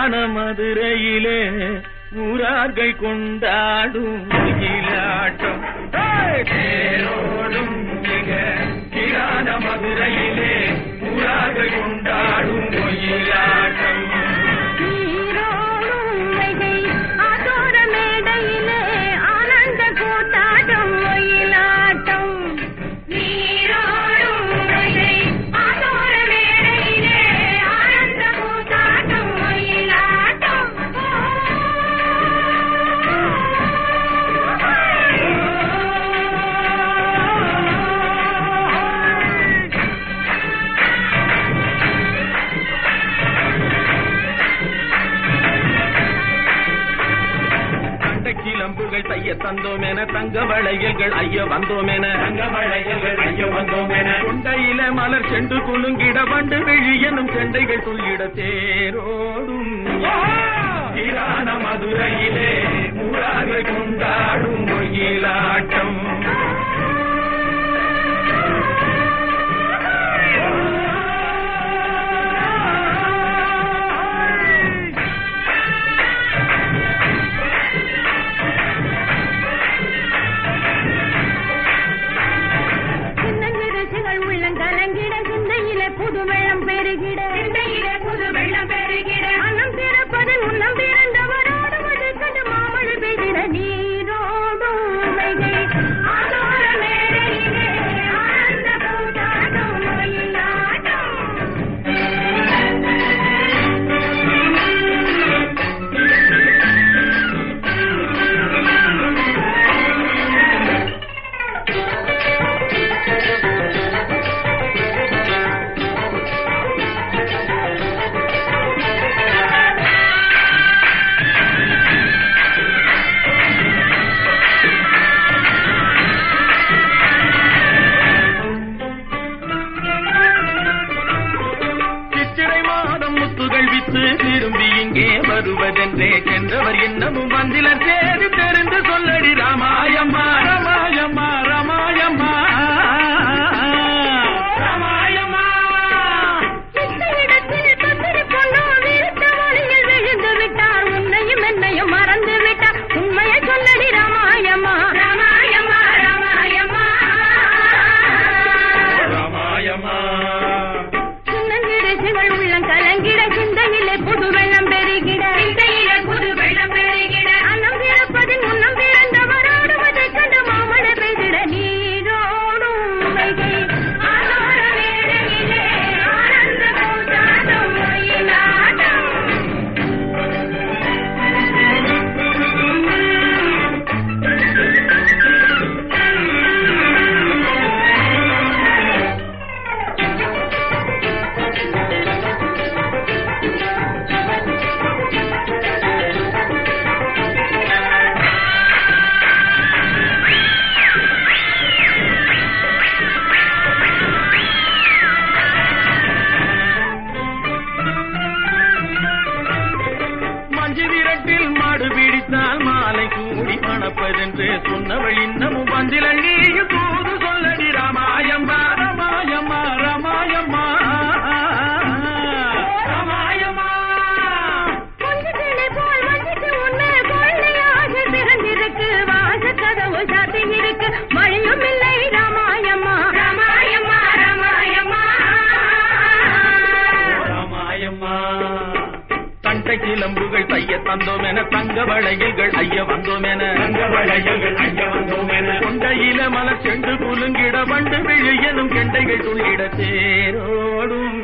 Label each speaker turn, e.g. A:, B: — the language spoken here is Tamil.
A: கிரான மதுரையிலே ஊரார்கள் கொண்டாடும் மயிலாட்டம் தேரோடும் மிக கிரான மதுரையிலே ஊரார்கள் கொண்டாடும் மயிலாட்டம் கிளம்புகள் தைய தந்தோமென தங்க வளையல்கள் ஐய வந்தோமென தங்க வளையல்கள் ஐய வந்தோமென கொண்டையில மலர் செண்டு குலுங்கிட வண்டு வெளியனும் செண்டைகள் துள்ளிட தேரோடும் கிரான மதுரையிலே ஊரார்கள் கொண்டாடும் மயிலாட்டம் புது வெள்ளம் பெருகிட புது வெள்ளம் பெருகிட அன்னம் பிறப்பது உன்னம் பிறந்தவரோடு மது கண்டு மாமழை பெய்திட நீரோடும் திரும்பி இங்கே வருவதென்றே சென்றவர் இன்னமும் வந்திலர் சேரி தெரிந்து சொல்லடி ராமாயம்மா ராமாயம்மா ராமாயம்மா ராமாயம்மா இடத்தில் பத்திரி பொண்ணோ விருத்த வழியில் விழுந்து விட்டார் உன்னையும் என்னையும் மறந்து விட்டார் உண்மையை சொல்லடி ராமாயம்மா ராமாயம்மா ராமாயம்மா ராமாயம்மா சின்னஞ்சிறுசுகள் உள்ளம் கலங்கிட சிந்தையிலே புது வெள்ளம் பெருகிட புது வெள்ளம் பெருகிட அன்னம் பிறப்பதின் முன்னம் பிறந்தவரோடு மதை கண்டு மாமழை பெய்திட நீரோடும் ஆனந்த கூத்தாடும் மயிலாட்டம் மாடு பிடித்தால் மாலை கூடி மணப்பதென்று சொன்னவள் இன்னமும் வந்தில நீயும் தூது சொல்லடி ராமாயம்மா ராமாயம்மா ராமாயம்மா ராமாயம்மா போல் வந்துட்டு உன்னை கொள்ளையாக பிறந்திருக்கு வாச கதவு சாத்தி இருக்கு மழையும் இல்லை ராமாயம்மா ராமாயம்மா ராமாயம்மா ராமாயம்மா கண்டை கிளம்புகள் தைய தந்தோமென தங்க வளையல்கள் ஐய வந்தோமென தங்க வளையல்கள் ஐய வந்தோமென கொண்டையில மலர் செண்டு குலுங்கிட வண்டு விழியனும் கெண்டைகள் துள்ளிட தேரோடும்